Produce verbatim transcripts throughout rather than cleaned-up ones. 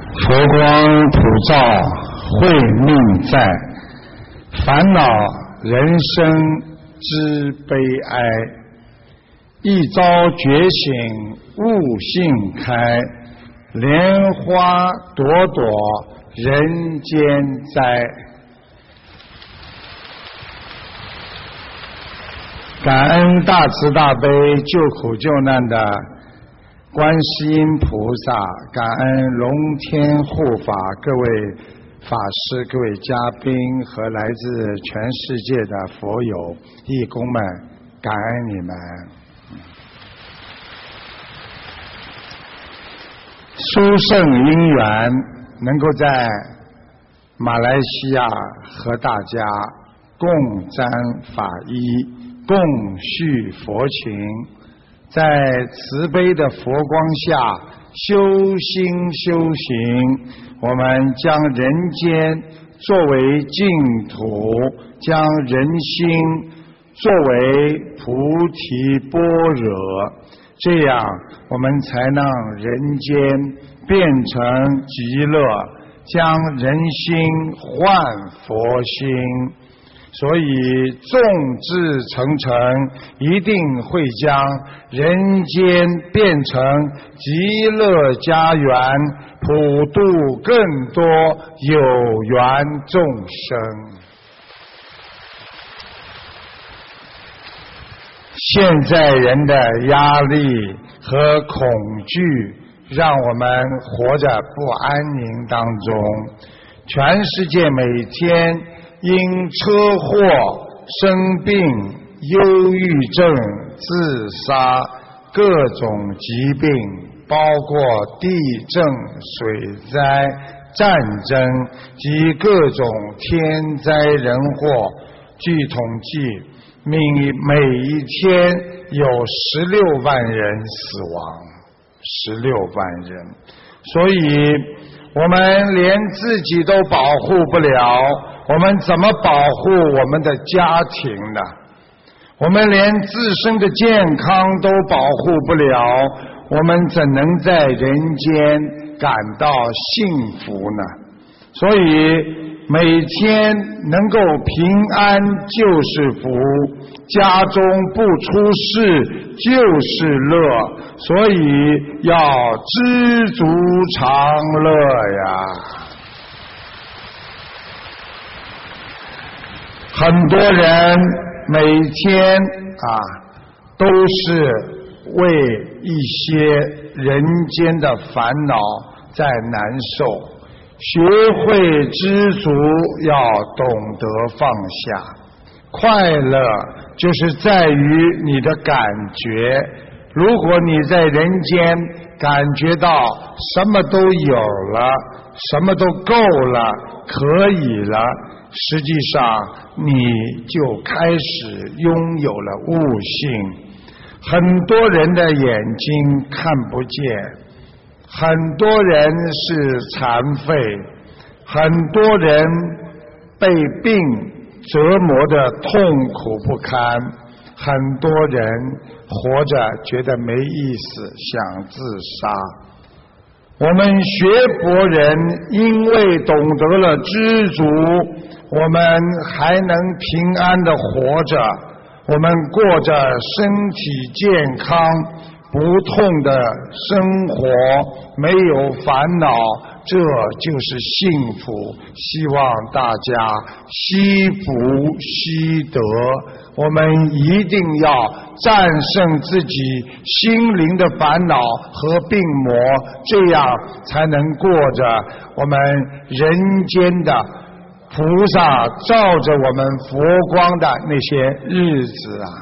佛光普照，慧命在，烦恼人生之悲哀。一朝觉醒，悟性开，莲花朵朵人间栽。感恩大慈大悲救苦救难的观世音菩萨，感恩龙天护法各位法师、各位嘉宾和来自全世界的佛友义工们，感恩你们。殊胜因缘能够在马来西亚和大家共沾法衣，共续佛情，在慈悲的佛光下修心修行，我们将人间作为净土，将人心作为菩提般若，这样我们才能人间变成极乐，将人心换佛心。所以众志成城，一定会将人间变成极乐家园，普度更多有缘众生。现在人的压力和恐惧，让我们活着不安宁当中。全世界每天因车祸、生病、忧郁症、自杀、各种疾病，包括地震、水灾、战争及各种天灾人祸，据统计，每每一天有十六万人死亡，十六万人。所以我们连自己都保护不了，我们怎么保护我们的家庭呢？我们连自身的健康都保护不了，我们怎能在人间感到幸福呢？所以每天能够平安就是福，家中不出事就是乐，所以要知足常乐呀。很多人每天啊都是为一些人间的烦恼在难受，学会知足，要懂得放下。快乐就是在于你的感觉，如果你在人间感觉到什么都有了，什么都够了，可以了，实际上你就开始拥有了悟性。很多人的眼睛看不见，很多人是残废，很多人被病折磨得痛苦不堪，很多人活着觉得没意思，想自杀。我们学佛人因为懂得了知足，我们还能平安地活着，我们过着身体健康不痛的生活，没有烦恼，这就是幸福。希望大家惜福惜德，我们一定要战胜自己心灵的烦恼和病魔，这样才能过着我们人间的菩萨照着我们佛光的那些日子啊。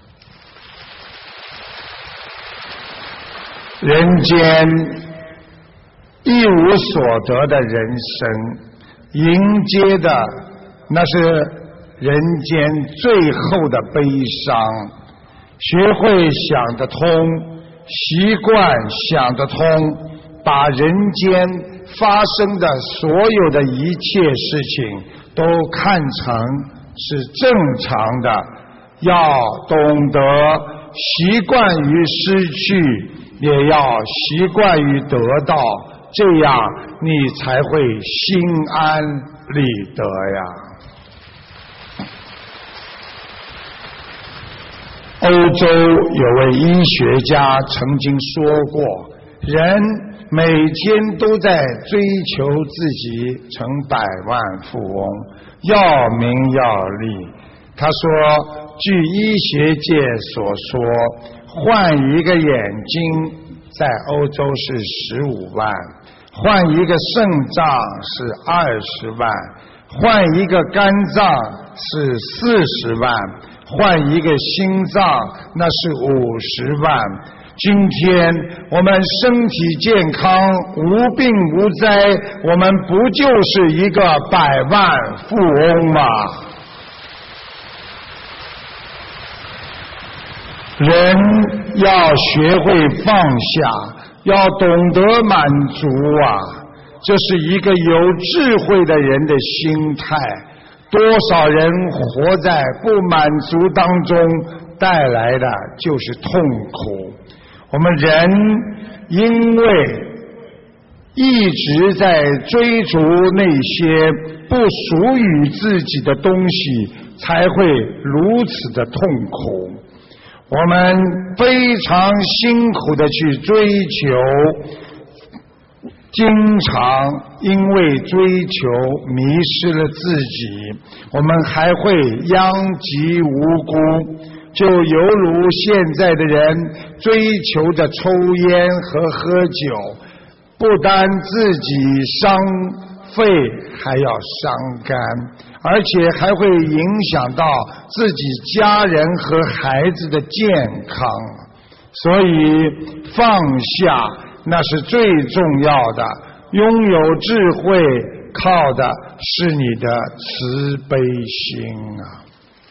人间一无所得的人生，迎接的那是人间最后的悲伤。学会想得通，习惯想得通，把人间发生的所有的一切事情都看成是正常的，要懂得习惯于失去，也要习惯于得到， 这样你才会心安理得呀。欧洲有位医学家曾经说过，人每天都在追求自己成百万富翁，要名要利。他说，据医学界所说，换一个眼睛在欧洲是十五万，换一个肾脏是二十万，换一个肝脏是四十万，换一个心脏那是五十万。今天我们身体健康无病无灾，我们不就是一个百万富翁吗？人要学会放下，要懂得满足啊，这是一个有智慧的人的心态。多少人活在不满足当中，带来的就是痛苦。我们人因为一直在追逐那些不属于自己的东西，才会如此的痛苦。我们非常辛苦的去追求，经常因为追求迷失了自己，我们还会殃及无辜。就犹如现在的人追求着抽烟和喝酒，不单自己伤肺，还要伤肝，而且还会影响到自己家人和孩子的健康。所以放下那是最重要的，拥有智慧靠的是你的慈悲心啊。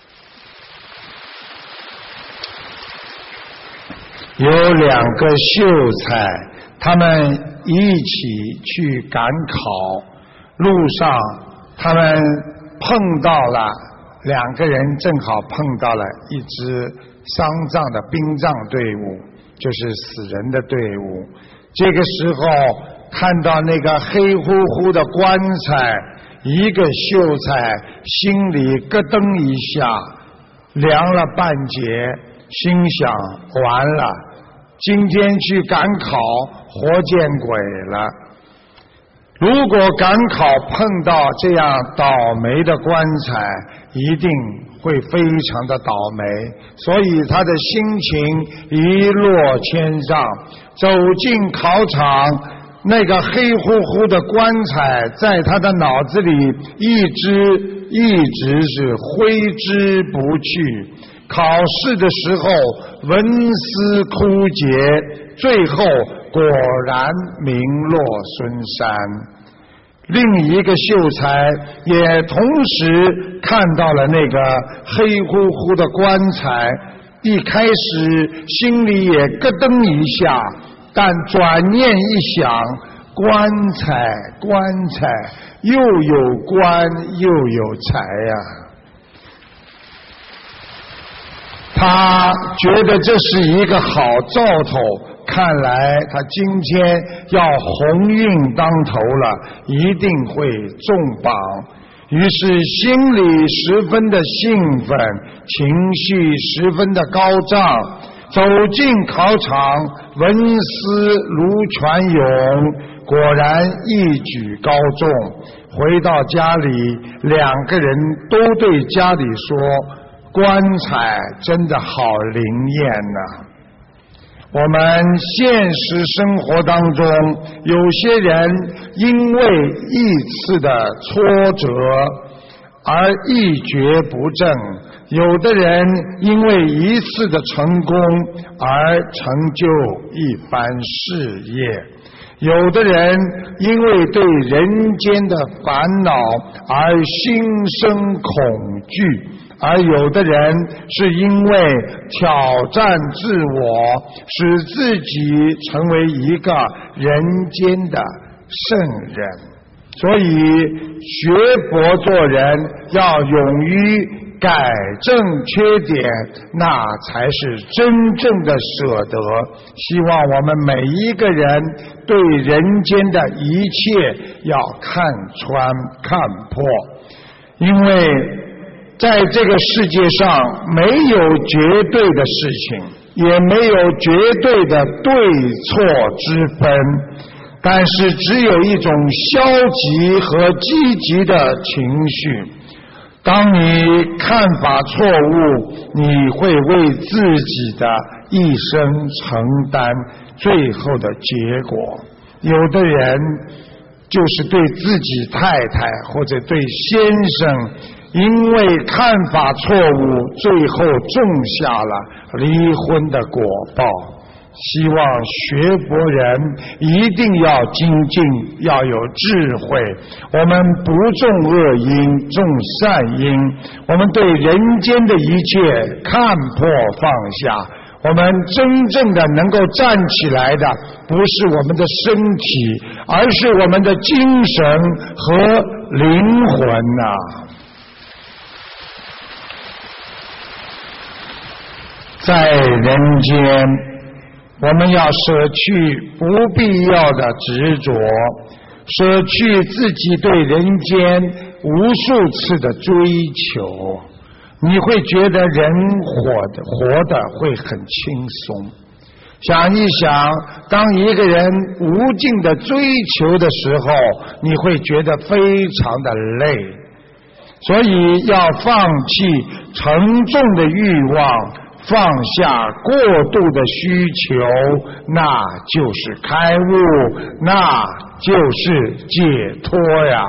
有两个秀才，他们一起去赶考，路上他们碰到了两个人，正好碰到了一支丧葬的殡葬队伍，就是死人的队伍。这个时候看到那个黑乎乎的棺材，一个秀才心里咯噔一下，凉了半截，心想完了，今天去赶考活见鬼了。如果赶考碰到这样倒霉的棺材，一定会非常的倒霉，所以他的心情一落千丈。走进考场，那个黑乎乎的棺材在他的脑子里一直一直是挥之不去。考试的时候文思枯竭，最后果然名落孙山。另一个秀才也同时看到了那个黑乎乎的棺材，一开始心里也咯噔一下，但转念一想，棺材棺材又有棺又有财呀、啊，他觉得这是一个好兆头，看来他今天要鸿运当头了，一定会中榜。于是心里十分的兴奋，情绪十分的高涨。走进考场，文思如泉涌，果然一举高中。回到家里，两个人都对家里说，棺材真的好灵验呐、啊！我们现实生活当中，有些人因为一次的挫折而一蹶不振，有的人因为一次的成功而成就一番事业，有的人因为对人间的烦恼而心生恐惧，而有的人是因为挑战自我，使自己成为一个人间的圣人。所以学佛做人要勇于改正缺点，那才是真正的舍得。希望我们每一个人对人间的一切要看穿看破，因为在这个世界上没有绝对的事情，也没有绝对的对错之分，但是只有一种消极和积极的情绪。当你看法错误，你会为自己的一生承担最后的结果。有的人就是对自己太太或者对先生，因为看法错误，最后种下了离婚的果报。希望学佛人一定要精进，要有智慧。我们不种恶因，种善因。我们对人间的一切看破放下。我们真正的能够站起来的，不是我们的身体，而是我们的精神和灵魂呐、啊。在人间，我们要舍去不必要的执着，舍去自己对人间无数次的追求，你会觉得人活的活的会很轻松。想一想，当一个人无尽的追求的时候，你会觉得非常的累。所以要放弃沉重的欲望，放下过度的需求，那就是开悟，那就是解脱呀。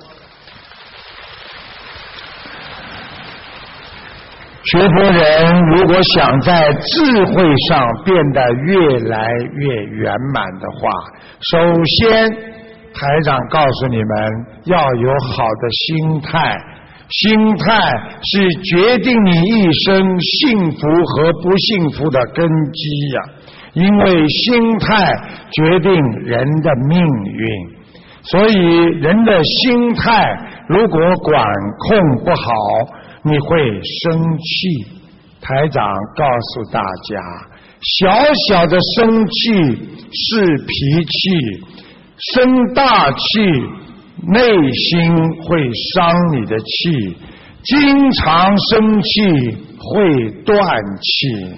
学佛人如果想在智慧上变得越来越圆满的话，首先台长告诉你们要有好的心态，心态是决定你一生幸福和不幸福的根基呀、啊，因为心态决定人的命运，所以人的心态如果管控不好，你会生气。台长告诉大家，小小的生气是脾气，生大气内心会伤你的气，经常生气会断气。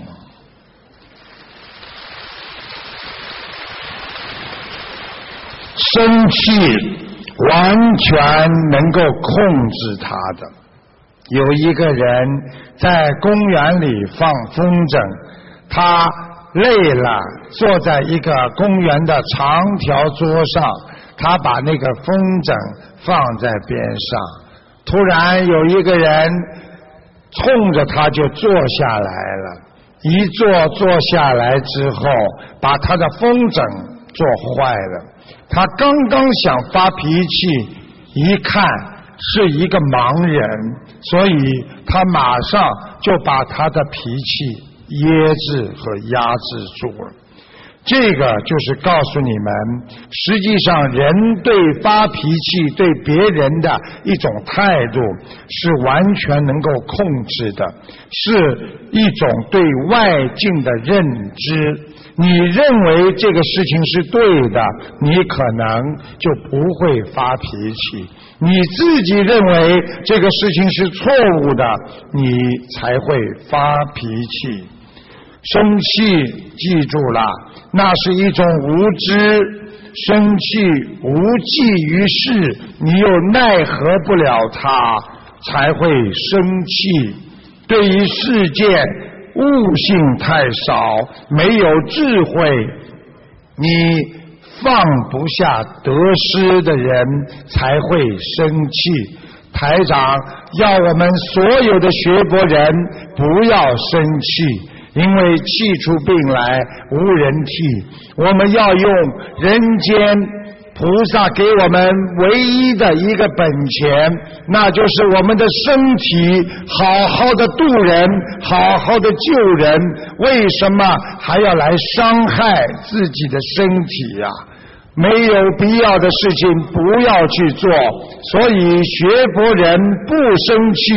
生气完全能够控制它的。有一个人在公园里放风筝，他累了，坐在一个公园的长条桌上，他把那个风筝放在边上。突然有一个人冲着他就坐下来了，一坐坐下来之后，把他的风筝坐坏了。他刚刚想发脾气，一看是一个盲人，所以他马上就把他的脾气噎制和压制住了。这个就是告诉你们，实际上人对发脾气对别人的一种态度是完全能够控制的，是一种对外境的认知。你认为这个事情是对的，你可能就不会发脾气，你自己认为这个事情是错误的，你才会发脾气。生气记住了，那是一种无知，生气无济于事，你又奈何不了它，才会生气。对于世界悟性太少，没有智慧，你放不下得失的人才会生气。台长要我们所有的学佛人不要生气，因为气出病来无人替，我们要用人间菩萨给我们唯一的一个本钱，那就是我们的身体，好好的度人，好好的救人，为什么还要来伤害自己的身体呀、啊？没有必要的事情不要去做，所以学佛人不生气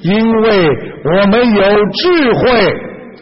因为我们有智慧。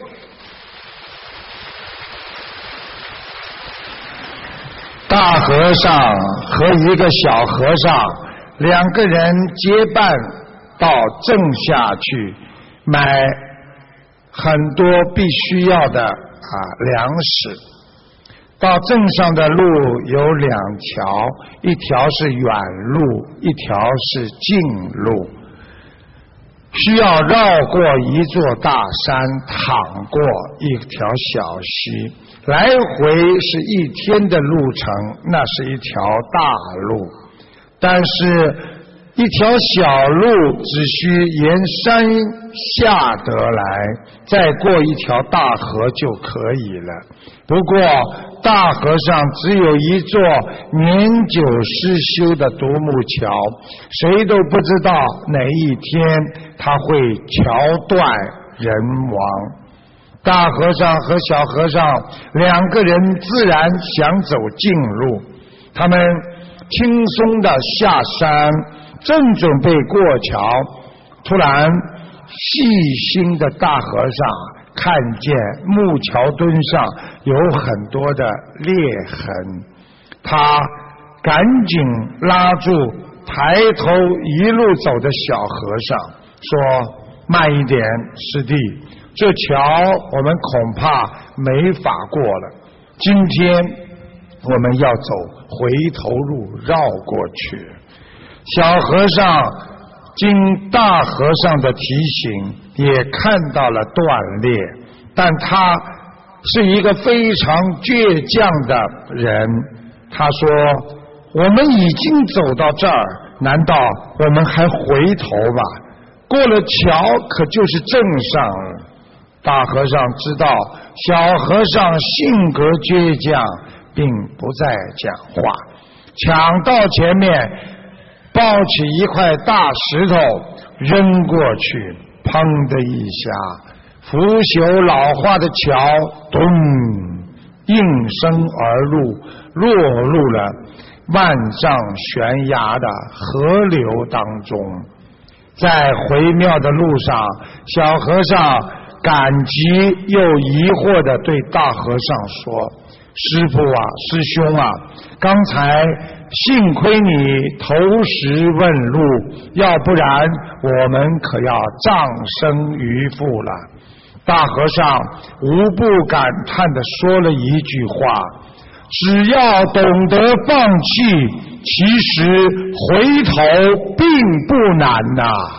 大和尚和一个小和尚，两个人结伴到镇下去买很多必须要的啊粮食。到镇上的路有两条，一条是远路，一条是近路，需要绕过一座大山，淌过一条小溪，来回是一天的路程，那是一条大路。但是一条小路只需沿山下得来，再过一条大河就可以了。不过大和尚只有一座年久失修的独木桥，谁都不知道哪一天他会桥断人亡。大和尚和小和尚两个人自然想走近路，他们轻松地下山，正准备过桥，突然细心的大和尚看见木桥墩上有很多的裂痕，他赶紧拉住抬头一路走的小和尚说：慢一点，师弟，这桥我们恐怕没法过了，今天我们要走回头路绕过去。小和尚经大和尚的提醒，也看到了断裂，但他是一个非常倔强的人。他说：我们已经走到这儿，难道我们还回头吧？过了桥可就是镇上了。大和尚知道小和尚性格倔强，并不再讲话，抢到前面抱起一块大石头扔过去，砰的一下，腐朽老化的桥咚应声而入，落入了万丈悬崖的河流当中。在回庙的路上，小和尚感激又疑惑地对大和尚说：师父啊，师兄啊，刚才幸亏你投石问路，要不然我们可要葬身鱼腹了。大和尚无不感叹地说了一句话：只要懂得放弃，其实回头并不难呐、啊。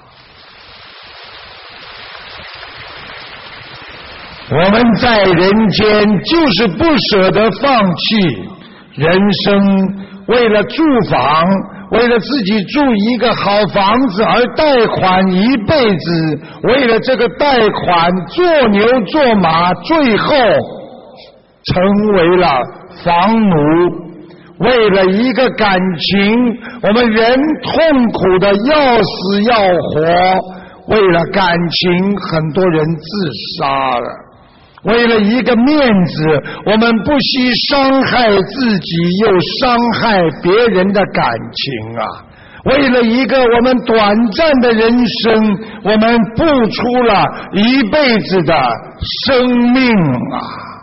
我们在人间就是不舍得放弃，人生为了住房，为了自己住一个好房子而贷款一辈子，为了这个贷款做牛做马，最后成为了房奴。为了一个感情，我们人痛苦的要死要活，为了感情，很多人自杀了。为了一个面子，我们不惜伤害自己，又伤害别人的感情啊！为了一个我们短暂的人生，我们付出了一辈子的生命啊！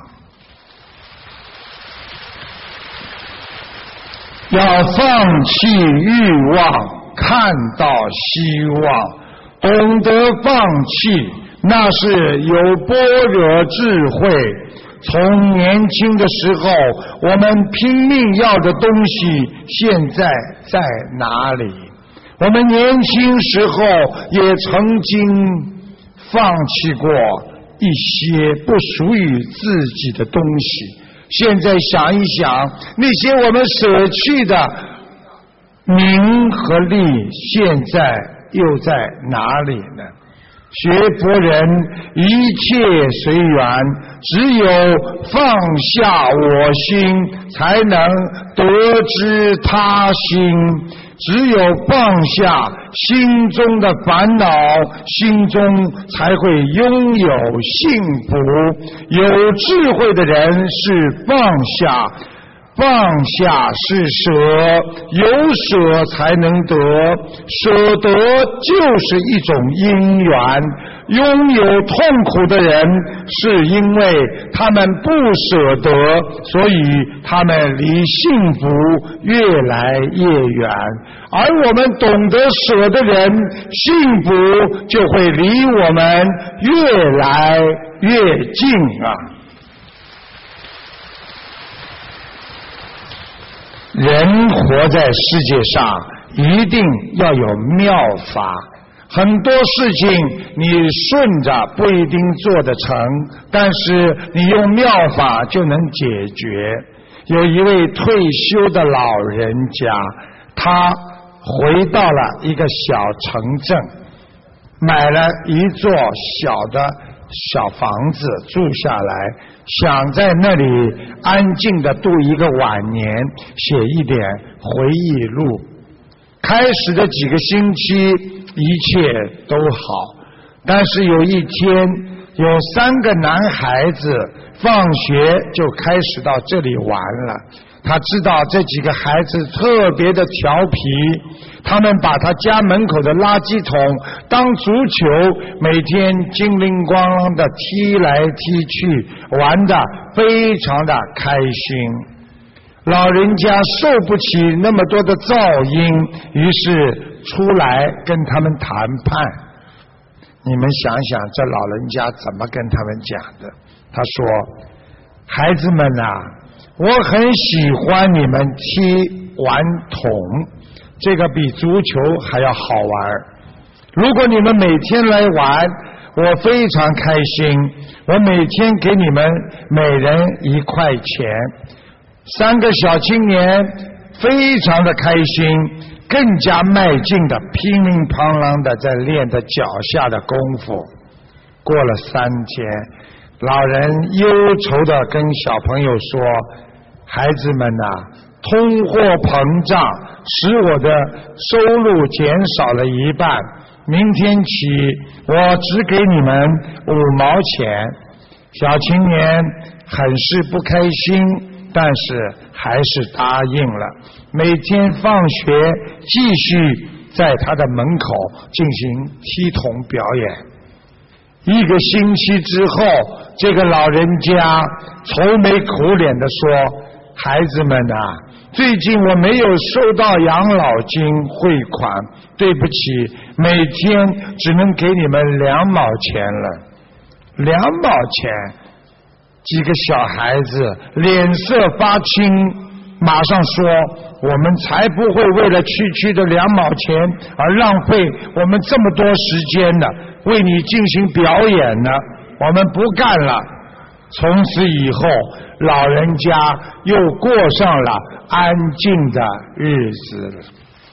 要放弃欲望，看到希望，懂得放弃，那是有般若智慧。从年轻的时候我们拼命要的东西，现在在哪里？我们年轻时候也曾经放弃过一些不属于自己的东西，现在想一想，那些我们舍弃的名和利，现在又在哪里呢？学佛人一切随缘，只有放下我心，才能得知他心。只有放下心中的烦恼，心中才会拥有幸福。有智慧的人是放下放下是舍，有舍才能得，舍得就是一种因缘。拥有痛苦的人是因为他们不舍得，所以他们离幸福越来越远。而我们懂得舍的人，幸福就会离我们越来越近啊！人活在世界上，一定要有妙法。很多事情你顺着不一定做得成，但是你用妙法就能解决。有一位退休的老人家，他回到了一个小城镇，买了一座小的小房子住下来，想在那里安静地度一个晚年，写一点回忆录。开始的几个星期一切都好，但是有一天有三个男孩子放学就开始到这里玩了。他知道这几个孩子特别的调皮，他们把他家门口的垃圾桶当足球，每天精灵咣啷的踢来踢去，玩得非常的开心。老人家受不起那么多的噪音，于是出来跟他们谈判。你们想想这老人家怎么跟他们讲的？他说：孩子们啊，我很喜欢你们踢玩桶，这个比足球还要好玩。如果你们每天来玩，我非常开心，我每天给你们每人一块钱。三个小青年非常的开心，更加迈进的乒铃乓啷的在练的脚下的功夫。过了三天，老人忧愁的跟小朋友说：孩子们啊，通货膨胀使我的收入减少了一半，明天起我只给你们五毛钱。小青年很是不开心，但是还是答应了，每天放学继续在他的门口进行踢桶表演。一个星期之后，这个老人家愁眉苦脸地说：孩子们啊，最近我没有收到养老金汇款，对不起，每天只能给你们两毛钱了。两毛钱？几个小孩子脸色发青，马上说：我们才不会为了区区的两毛钱而浪费我们这么多时间呢，为你进行表演呢，我们不干了。从此以后，老人家又过上了安静的日子了。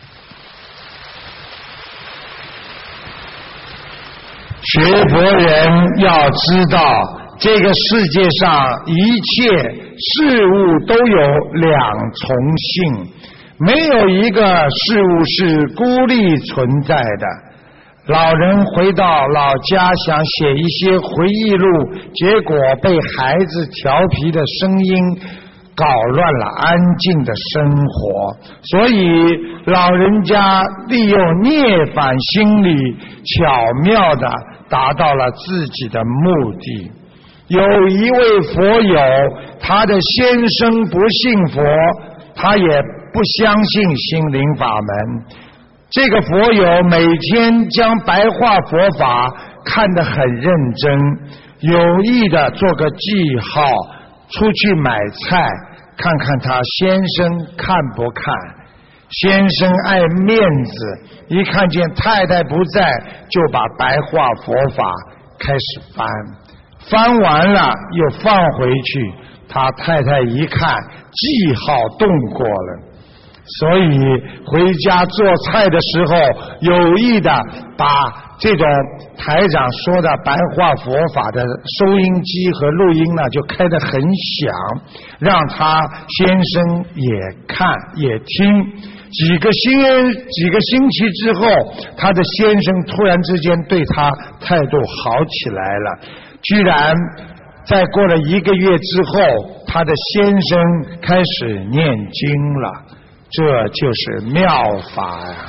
学佛人要知道，这个世界上一切事物都有两重性，没有一个事物是孤立存在的。老人回到老家想写一些回忆录，结果被孩子调皮的声音搞乱了安静的生活，所以老人家利用涅槃心理，巧妙地达到了自己的目的。有一位佛友，他的先生不信佛，他也不相信心灵法门。这个佛友每天将白话佛法看得很认真，有意的做个记号，出去买菜看看他先生看不看。先生爱面子，一看见太太不在，就把白话佛法开始翻，翻完了又放回去。他太太一看记号动过了，所以回家做菜的时候有意的把这种台长说的白话佛法的收音机和录音呢就开得很响，让他先生也看也听。几个星几个星期之后，他的先生突然之间对他态度好起来了，居然在过了一个月之后， 他的先生开始念经了，这就是妙法呀。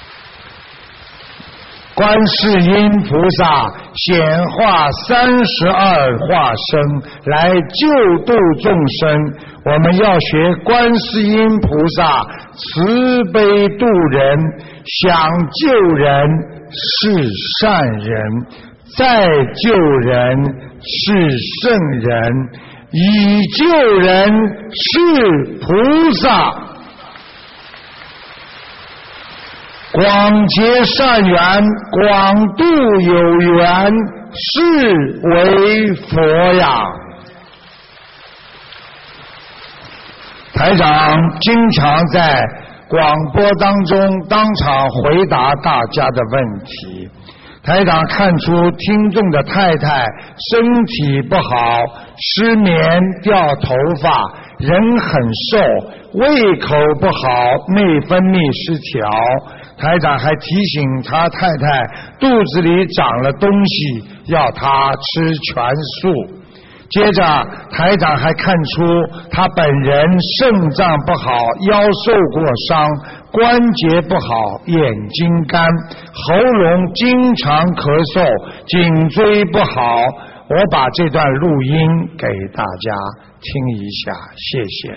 观世音菩萨显化三十二化身来救度众生，我们要学观世音菩萨慈悲度人，想救人是善人，再救人是圣人，以救人是菩萨。广结善缘，广度有缘，是为佛呀。台长经常在广播当中当场回答大家的问题。台长看出听众的太太身体不好，失眠、掉头发，人很瘦，胃口不好，内分泌失调。台长还提醒他太太肚子里长了东西，要他吃全素。接着台长还看出他本人肾脏不好，腰受过伤，关节不好，眼睛干，喉咙经常咳嗽，颈椎不好。我把这段录音给大家听一下，谢谢。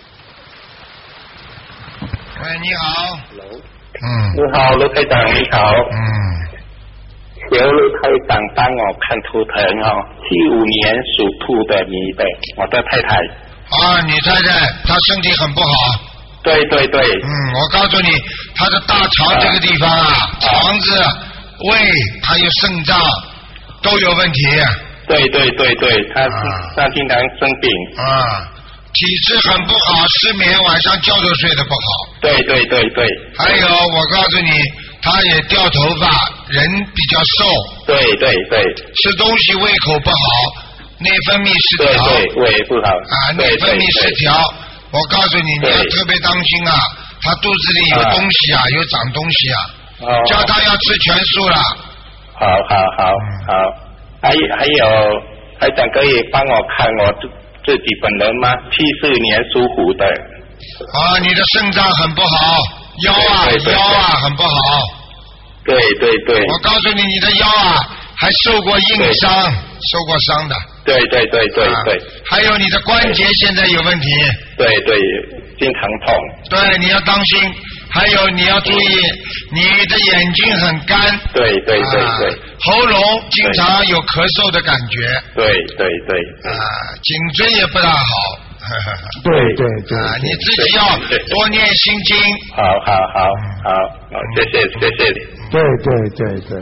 喂，你好。嗯。 你好，卢台长，你好。 嗯。 请卢台长帮我看图腾哦，七五年属兔的女的，我的太太。 啊，你太太她身体很不好。 对对对。 嗯，我告诉你，她的大肠这个地方啊，啊肠子、胃还有肾脏都有问题。 对对对对，她她、啊、经常生病。 啊。体质很不好，失眠，晚上觉都睡得不好。 对对对对。 还有，我告诉你，他也掉头发，人比较瘦。 对对对。 吃东西胃口不好，内分泌失调。 对对，胃不好。 啊，内分泌失调。我告诉你，你要特别当心啊！他肚子里有东西啊，有长东西啊。哦。叫他要吃全素了。 好好好好。还还有，还想可以帮我看我自己本人吗？七四年属虎的。 啊，你的肾脏很不好，腰啊对对对腰啊很不好。 对对对。 我告诉你，你的腰啊还受过硬伤，受过伤的。 对对对对对。 啊、还有你的关节现在有问题。 对对，经常痛。 对，你要当心。还有你要注意，你的眼睛很干。 对对对对。 啊、喉咙经常有咳嗽的感觉。 对对对。 啊，颈椎也不大好。 对对对。 啊，你自己要多念心经。 好好好好，好，谢谢谢谢你。 对对对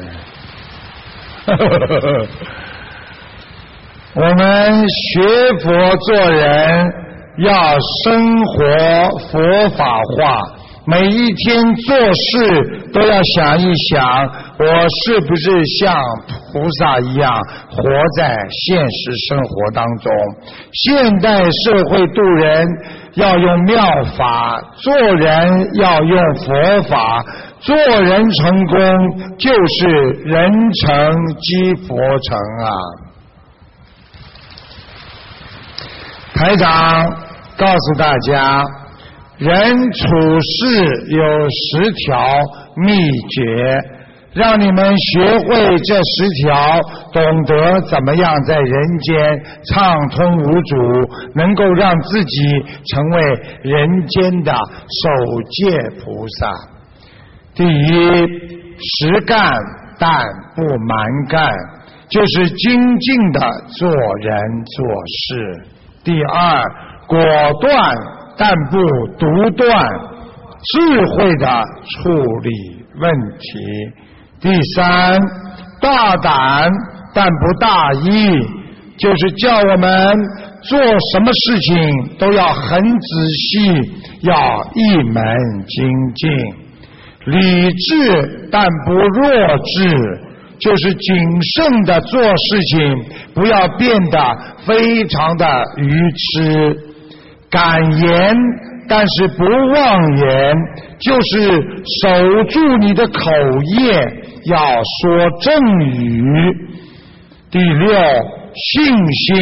对。我们学佛做人要生活佛法化。每一天做事都要想一想，我是不是像菩萨一样活在现实生活当中。现代社会度人要用妙法，做人要用佛法，做人成功就是人成即佛成啊。台长告诉大家，人处事有十条秘诀，让你们学会这十条，懂得怎么样在人间畅通无阻，能够让自己成为人间的守戒菩萨。第一，实干但不蛮干，就是精进的做人做事。第二，果断但不独断，智慧的处理问题。第三，大胆但不大意，就是叫我们做什么事情都要很仔细，要一门精进。理智但不弱智，就是谨慎的做事情，不要变得非常的愚痴。敢言但是不妄言，就是守住你的口业，要说正语。第六，信心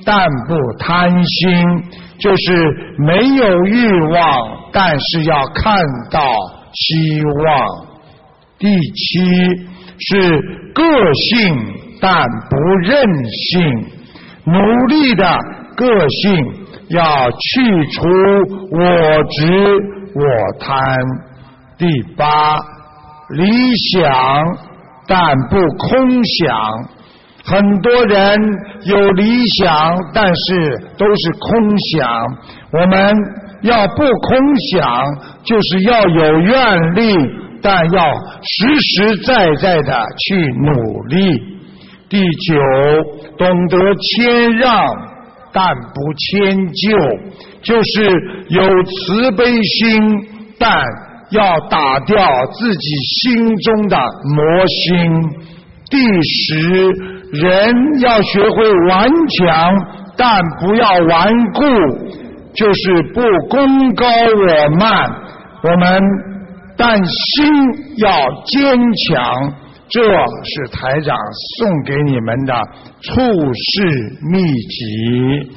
但不贪心，就是没有欲望，但是要看到希望。第七是个性但不任性，努力的个性要去除我执我贪。第八，理想但不空想，很多人有理想，但是都是空想。我们要不空想，就是要有愿力，但要实实在在的去努力。第九，懂得谦让但不迁就，就是有慈悲心，但要打掉自己心中的魔心。第十，人要学会顽强，但不要顽固，就是不功高我慢。我们但心要坚强，这是台长送给你们的处世秘籍。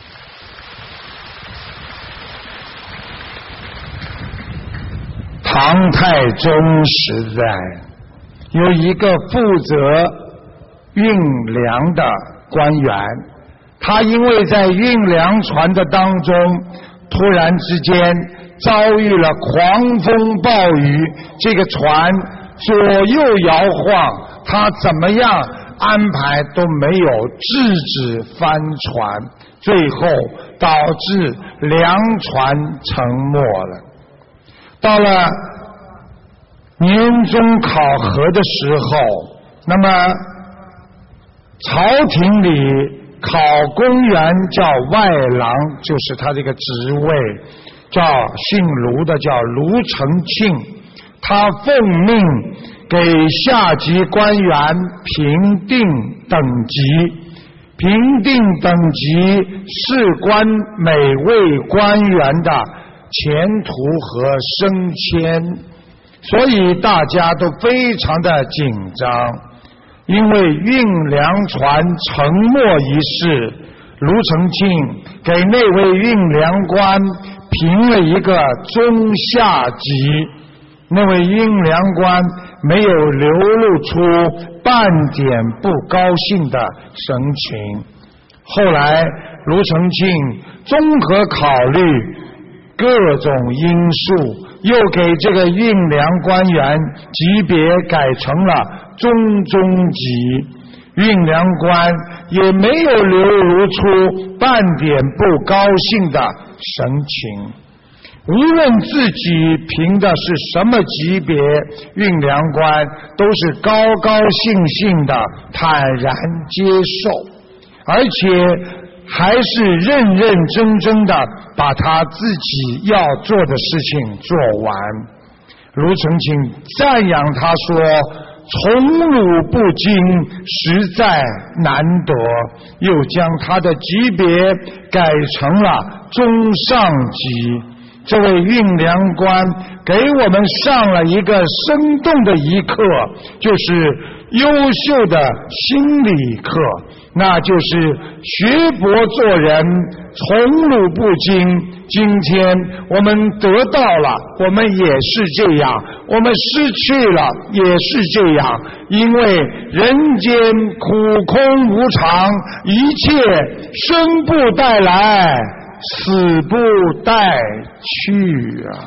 唐太宗时代有一个负责运粮的官员，他因为在运粮船的当中突然之间遭遇了狂风暴雨，这个船左右摇晃，他怎么样安排都没有制止翻船，最后导致粮船沉没了。到了年终考核的时候，那么朝廷里考公员叫外郎，就是他这个职位，叫姓卢的叫卢承庆，他奉命给下级官员评定等级，评定等级事关每位官员的前途和升迁，所以大家都非常的紧张。因为运粮船沉没一事，卢承庆给那位运粮官评了一个中下级，那位运粮官没有流露出半点不高兴的神情。后来卢承庆综合考虑各种因素，又给这个运粮官员级别改成了中中级，运粮官也没有流露出半点不高兴的神情。无论自己评的是什么级别，运粮官都是高高兴兴的坦然接受，而且还是认认真真的把他自己要做的事情做完。卢承庆赞扬他说，宠辱不惊，实在难得，又将他的级别改成了中上级。这位运粮官给我们上了一个生动的一课，就是优秀的心理课，那就是学博做人，宠辱不惊。今天我们得到了，我们也是这样，我们失去了也是这样，因为人间苦空无常，一切生不带来，死不带去啊！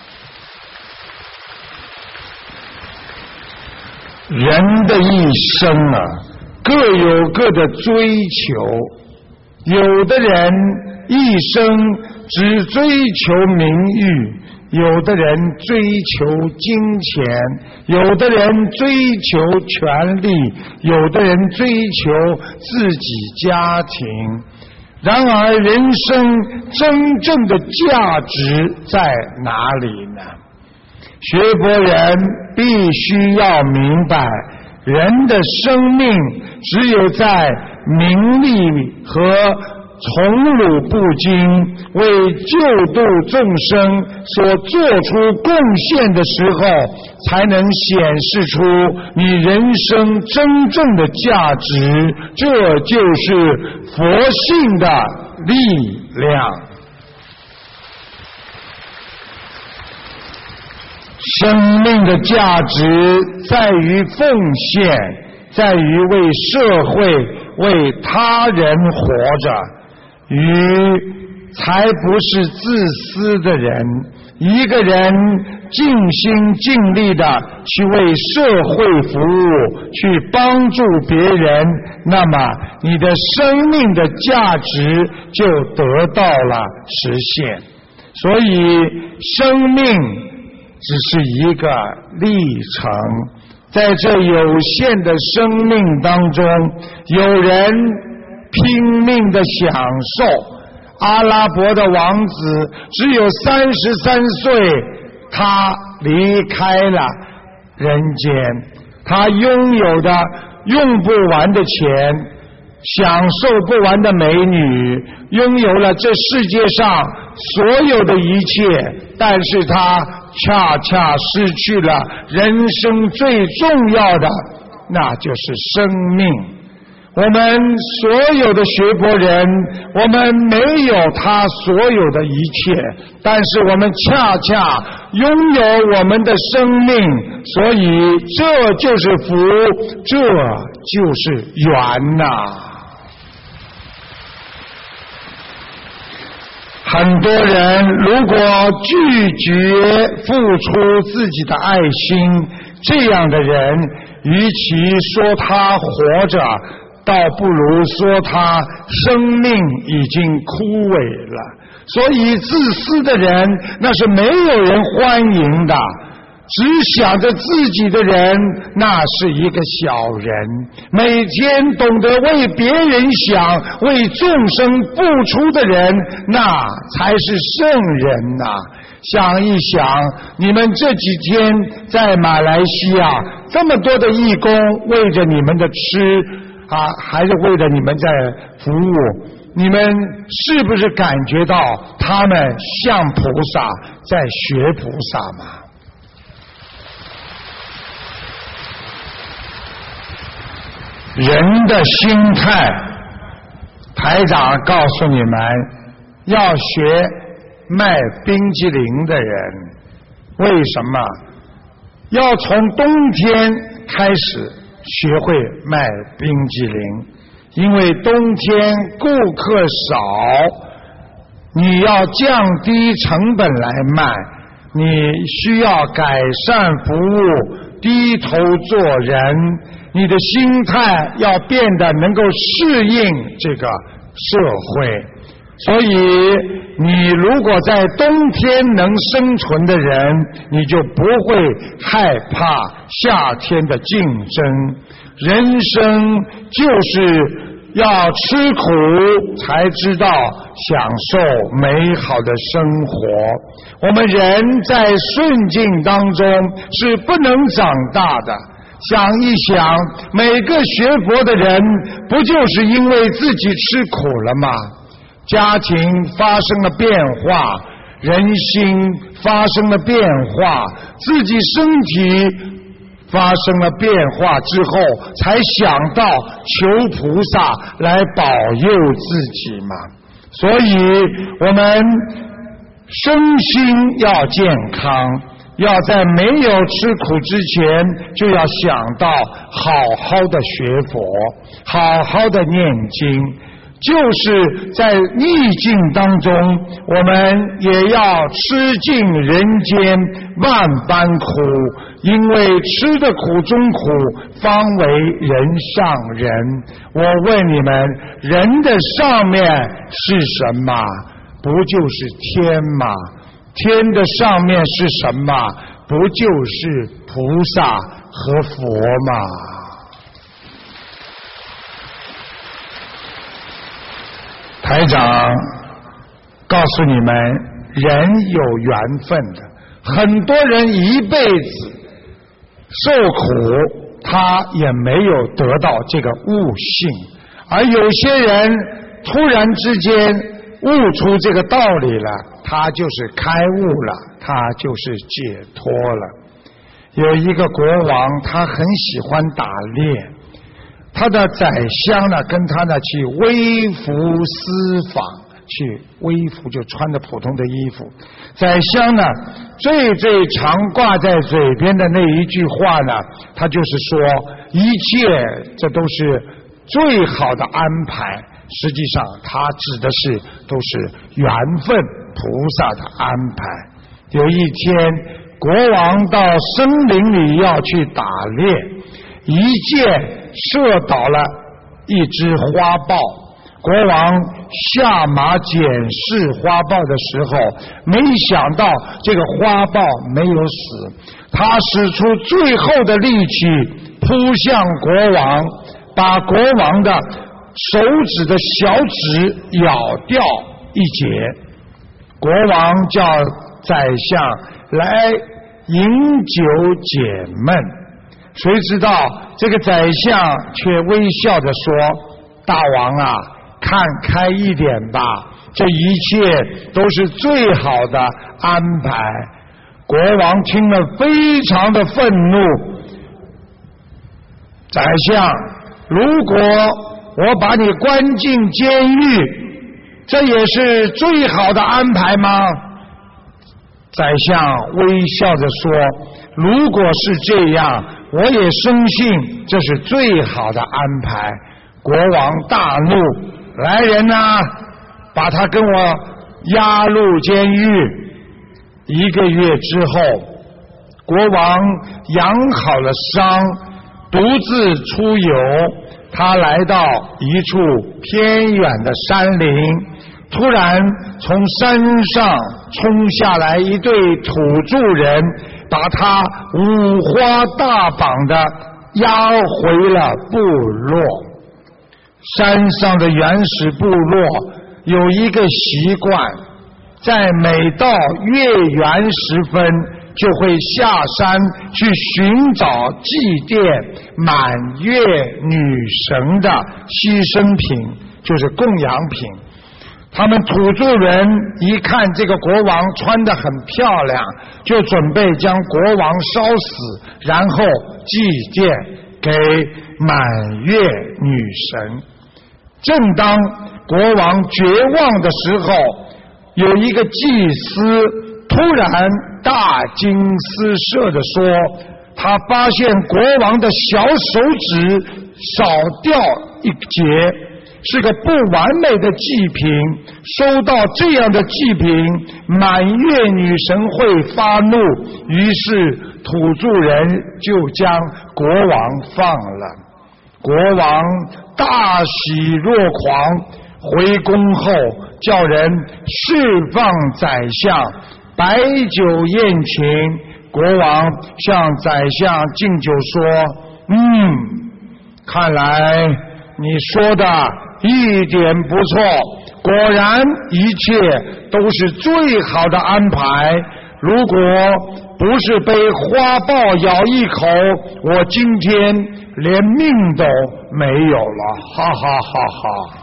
人的一生啊，各有各的追求，有的人一生只追求名誉，有的人追求金钱，有的人追求权力，有的人追求自己家庭。然而人生真正的价值在哪里呢？学佛人必须要明白，人的生命只有在名利和宠辱不惊，为救度众生所做出贡献的时候，才能显示出你人生真正的价值，这就是佛性的力量。生命的价值在于奉献，在于为社会为他人活着，鱼才不是自私的人。一个人尽心尽力的去为社会服务，去帮助别人，那么你的生命的价值就得到了实现。所以生命只是一个历程，在这有限的生命当中，有人拼命的享受。阿拉伯的王子只有三十三岁，他离开了人间，他拥有的用不完的钱，享受不完的美女，拥有了这世界上所有的一切，但是他恰恰失去了人生最重要的，那就是生命。我们所有的学佛人，我们没有他所有的一切，但是我们恰恰拥有我们的生命，所以这就是福，这就是缘呐、啊。很多人如果拒绝付出自己的爱心，这样的人与其说他活着，倒不如说他生命已经枯萎了。所以自私的人，那是没有人欢迎的。只想着自己的人，那是一个小人。每天懂得为别人想，为众生付出的人，那才是圣人呐、啊！想一想，你们这几天在马来西亚，这么多的义工为着你们的吃啊，还是为了你们在服务，你们是不是感觉到他们像菩萨在学菩萨吗？人的心态，台长告诉你们，要学卖冰激凌的人。为什么？要从冬天开始学会卖冰激凌，因为冬天顾客少，你要降低成本来卖，你需要改善服务，低头做人，你的心态要变得能够适应这个社会。所以你如果在冬天能生存的人，你就不会害怕夏天的竞争。人生就是要吃苦才知道享受美好的生活。我们人在顺境当中是不能长大的。想一想，每个学佛的人不就是因为自己吃苦了吗？家庭发生了变化，人心发生了变化，自己身体发生了变化之后，才想到求菩萨来保佑自己嘛。所以我们身心要健康，要在没有吃苦之前，就要想到好好的学佛，好好的念经。就是在逆境当中，我们也要吃尽人间万般苦，因为吃的苦中苦，方为人上人。我问你们，人的上面是什么？不就是天吗？天的上面是什么？不就是菩萨和佛吗？台长告诉你们，人有缘分的，很多人一辈子受苦，他也没有得到这个悟性，而有些人突然之间悟出这个道理了，他就是开悟了，他就是解脱了。有一个国王，他很喜欢打猎，他的宰相呢跟他呢去微服私访，去微服就穿的普通的衣服。宰相呢最最常挂在嘴边的那一句话呢，他就是说一切这都是最好的安排，实际上他指的是都是缘分菩萨的安排。有一天国王到森林里要去打猎，一箭射倒了一只花豹。国王下马检视花豹的时候，没想到这个花豹没有死，他使出最后的力气扑向国王，把国王的手指的小指咬掉一截。国王叫宰相来饮酒解闷，谁知道这个宰相却微笑着说：大王啊，看开一点吧，这一切都是最好的安排。国王听了非常的愤怒，宰相，如果我把你关进监狱，这也是最好的安排吗？宰相微笑着说：如果是这样，我也深信这是最好的安排。国王大怒，来人啊，把他跟我押入监狱。一个月之后，国王养好了伤，独自出游。他来到一处偏远的山林，突然从山上冲下来一对土著人，把他五花大绑的押回了部落。山上的原始部落有一个习惯，在每到月圆时分就会下山去寻找祭奠满月女神的牺牲品，就是供养品。他们土著人一看这个国王穿得很漂亮，就准备将国王烧死，然后祭奠给满月女神。正当国王绝望的时候，有一个祭司突然大惊失色地说，他发现国王的小手指少掉一截，是个不完美的祭品。收到这样的祭品，满月女神会发怒，于是土著人就将国王放了。国王大喜若狂，回宫后叫人释放宰相，摆酒宴请。国王向宰相敬酒说：嗯，看来你说的一点不错，果然一切都是最好的安排。如果不是被花豹咬一口，我今天连命都没有了，哈哈哈哈。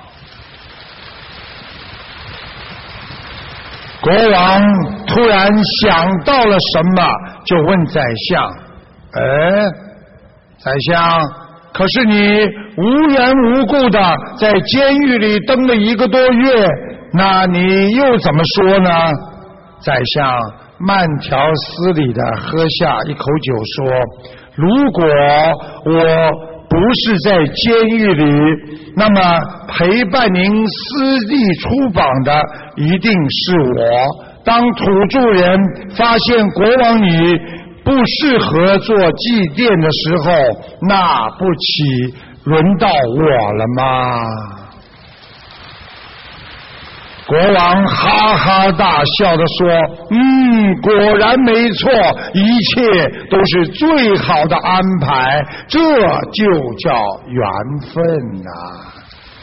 国王突然想到了什么，就问宰相：哎，宰相，可是你无缘无故的在监狱里蹲了一个多月，那你又怎么说呢？宰相慢条斯理的喝下一口酒说：如果我不是在监狱里，那么陪伴您私地出访的一定是我。当土著人发现国王你不适合做祭奠的时候，那不起轮到我了吗？国王哈哈大笑地说：嗯，果然没错，一切都是最好的安排，这就叫缘分啊。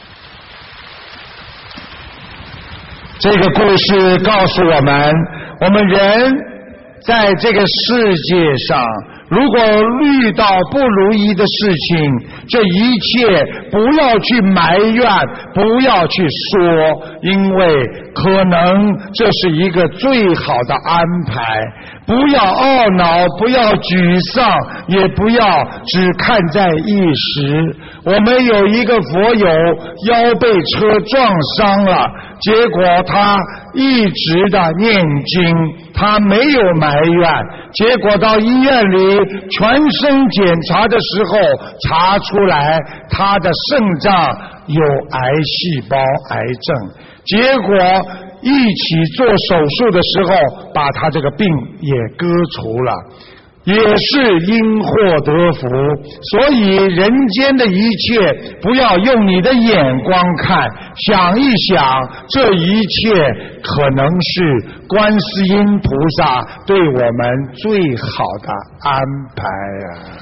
这个故事告诉我们，我们人在这个世界上如果遇到不如意的事情，这一切不要去埋怨，不要去说，因为可能这是一个最好的安排。不要懊恼，不要沮丧，也不要只看在一时。我们有一个佛友腰被车撞伤了，结果他一直的念经，他没有埋怨，结果到医院里全身检查的时候查出来他的肾脏有癌细胞癌症，结果一起做手术的时候把他这个病也割除了，也是因祸得福。所以人间的一切不要用你的眼光看，想一想这一切可能是观世音菩萨对我们最好的安排啊！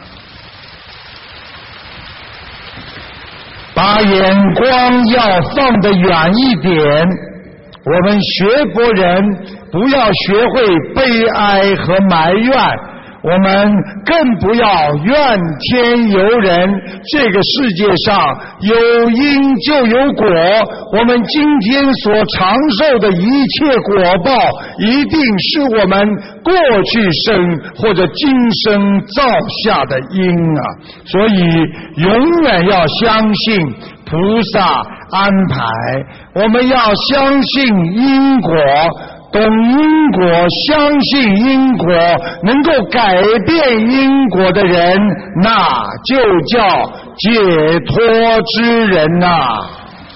把眼光要放得远一点，我们学佛人不要学会悲哀和埋怨，我们更不要怨天尤人。这个世界上有因就有果，我们今天所长受的一切果报，一定是我们过去生或者今生造下的因啊！所以永远要相信菩萨安排，我们要相信因果，懂因果，相信因果，能够改变因果的人，那就叫解脱之人呐、啊。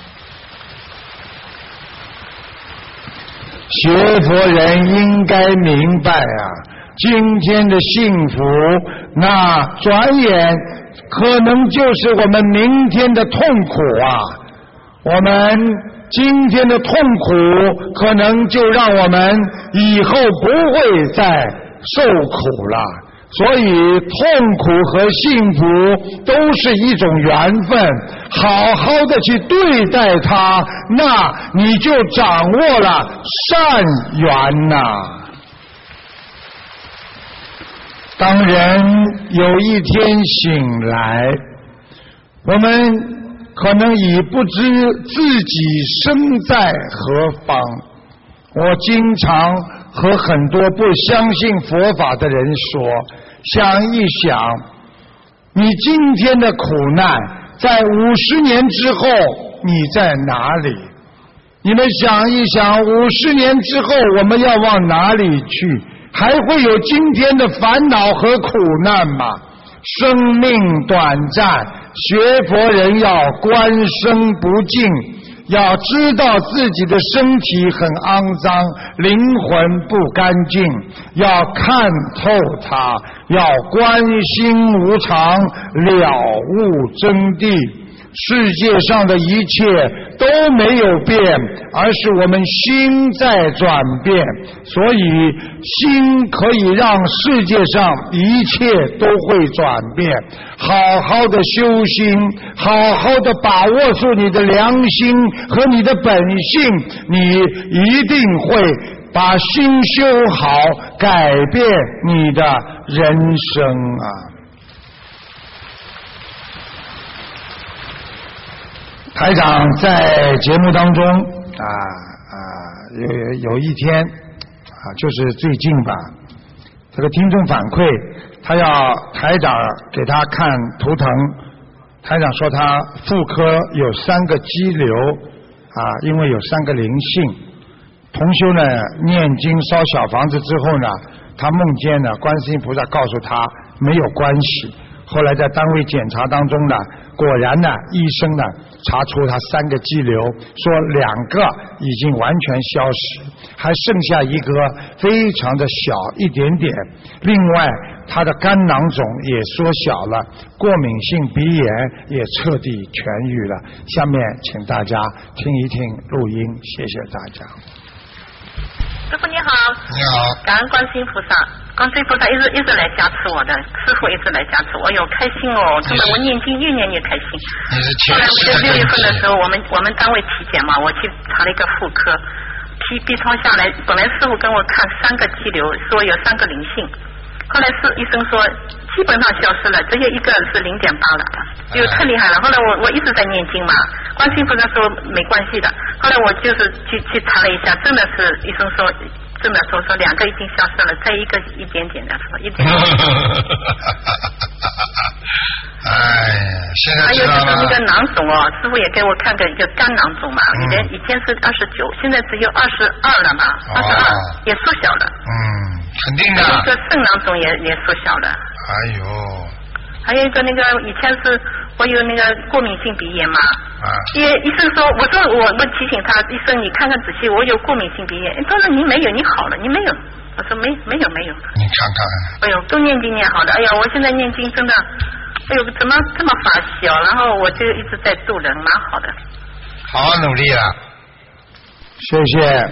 学佛人应该明白啊，今天的幸福，那转眼可能就是我们明天的痛苦啊！我们今天的痛苦，可能就让我们以后不会再受苦了。所以痛苦和幸福都是一种缘分，好好的去对待它，那你就掌握了善缘呐、啊。当人有一天醒来，我们可能已不知自己身在何方。我经常和很多不相信佛法的人说，想一想，你今天的苦难，在五十年之后你在哪里？你们想一想，五十年之后我们要往哪里去？还会有今天的烦恼和苦难吗？生命短暂，学佛人要观生不净，要知道自己的身体很肮脏，灵魂不干净，要看透它，要观心无常，了悟真谛。世界上的一切都没有变，而是我们心在转变，所以心可以让世界上一切都会转变。好好的修心，好好的把握住你的良心和你的本性，你一定会把心修好，改变你的人生啊！台长在节目当中啊啊有有一天啊，就是最近吧，这个听众反馈，他要台长给他看图腾，台长说他妇科有三个肌瘤啊，因为有三个灵性。同修呢念经烧小房子之后呢，他梦见呢观世音菩萨告诉他没有关系。后来在单位检查当中呢，果然呢医生呢查出他三个肌瘤，说两个已经完全消失，还剩下一个非常的小一点点，另外他的肝囊肿也缩小了，过敏性鼻炎也彻底痊愈了。下面请大家听一听录音，谢谢大家。 师父你好。 你好。 感恩观世音菩萨，观世音菩萨一直一直来加持我的，师父一直来加持我，哎呦开心哦，真的我念经越念越开心。 你是前世的。六月份的时候，我们我们单位体检嘛，我去查了一个妇科 ，P B 超下来，本来师父跟我看三个肌瘤，说有三个灵性， 后来是医生说基本上消失了，只有一个是零点八了，就太厉害了。后来我我一直在念经嘛，观世音菩萨说没关系的。后来我就是去去查了一下，真的是医生说。真的说说两个已经消失了，再一个一点点的说一点点。 哎呀，现在还有就是那个囊肿哦，师傅也给我看个一个肝囊肿嘛，以前、嗯、以前是二十九，现在只有二十二了嘛，二十二也缩小了。 嗯，肯定的。 那个肾囊肿也也缩小了。 哎呦。 还有一个那个以前是我有那个过敏性鼻炎嘛， 啊， 医医生说，我说我我提醒他，医生你看看仔细，我有过敏性鼻炎，他说你没有，你好了，你没有，我说没没有没有， 你看看， 哎呦，都念经念好的，哎呀，我现在念经真的，哎呦，怎么这么法小，然后我就一直在度人，蛮好的， 好好努力了，谢谢。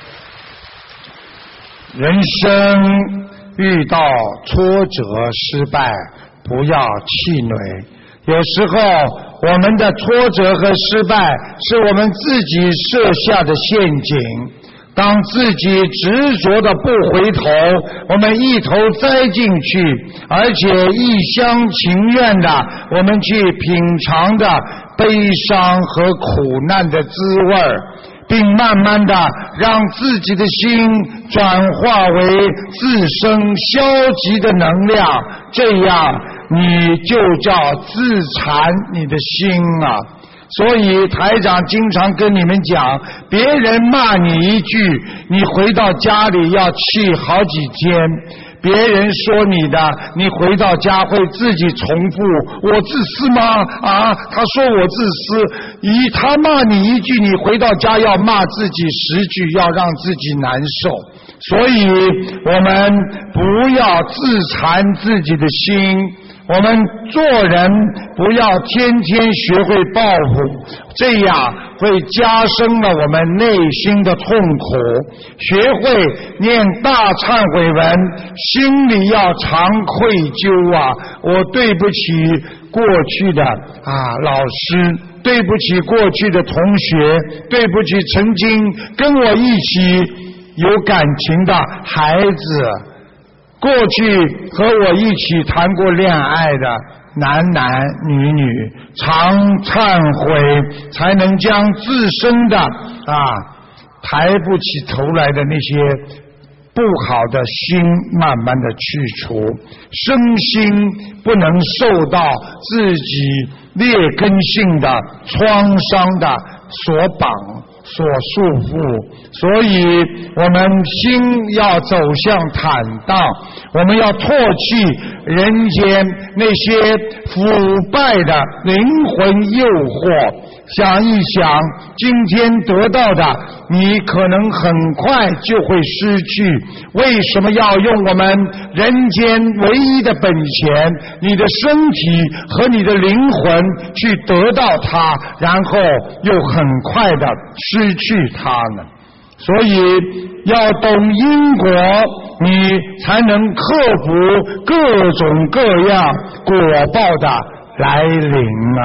人生遇到挫折失败，不要气馁，有时候我们的挫折和失败是我们自己设下的陷阱，当自己执着的不回头，我们一头栽进去，而且一厢情愿的我们去品尝的悲伤和苦难的滋味，并慢慢的让自己的心转化为自身消极的能量，这样你就叫自残你的心啊！所以台长经常跟你们讲，别人骂你一句，你回到家里要气好几天；别人说你的，你回到家会自己重复：我自私吗？啊，他说我自私。以他骂你一句，你回到家要骂自己十句，要让自己难受。所以我们不要自残自己的心。我们做人不要天天学会报复，这样会加深了我们内心的痛苦。学会念大忏悔文，心里要常愧疚啊！我对不起过去的啊老师，对不起过去的同学，对不起曾经跟我一起有感情的孩子，过去和我一起谈过恋爱的男男女女，常忏悔，才能将自身的啊抬不起头来的那些不好的心慢慢的去除，身心不能受到自己劣根性的创伤的所绑所束缚，所以我们心要走向坦荡，我们要唾弃人间那些腐败的灵魂诱惑。想一想，今天得到的你可能很快就会失去，为什么要用我们人间唯一的本钱，你的身体和你的灵魂去得到它，然后又很快的失去它呢？所以要懂因果，你才能克服各种各样果报的来临啊！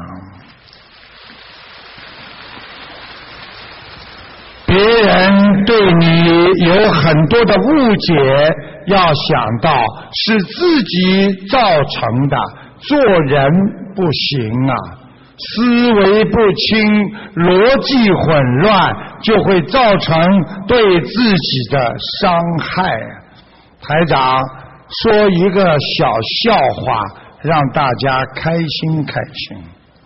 别人对你有很多的误解，要想到是自己造成的，做人不行啊！思维不清，逻辑混乱，就会造成对自己的伤害。台长说一个小笑话，让大家开心开心，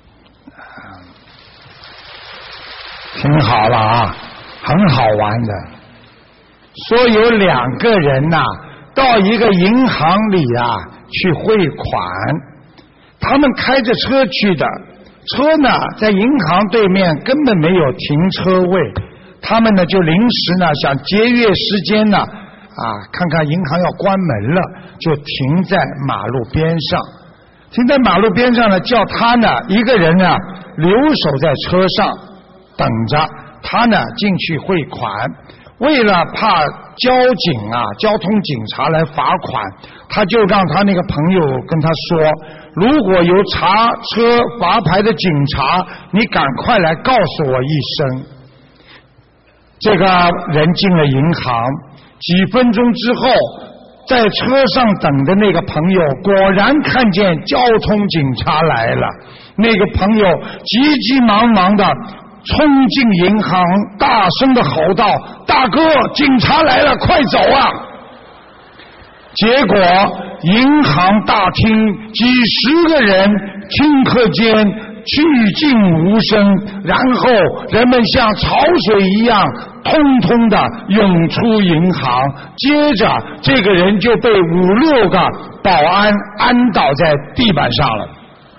挺好了啊，很好玩的。说有两个人呐、啊，到一个银行里啊去汇款，他们开着车去的。车呢在银行对面根本没有停车位，他们呢就临时呢想节约时间呢啊，看看银行要关门了，就停在马路边上。停在马路边上呢，叫他呢一个人呢留守在车上等着，他呢进去汇款。为了怕交警啊交通警察来罚款，他就让他那个朋友跟他说，如果有查车罚牌的警察，你赶快来告诉我一声。这个人进了银行，几分钟之后， 在车上等的那个朋友果然看见交通警察来了，那个朋友急急忙忙的冲进银行，大声的吼道：大哥，警察来了，快走啊！结果银行大厅几十个人顷刻间寂静无声，然后人们像潮水一样通通的涌出银行，接着这个人就被五六个保安按倒在地板上了。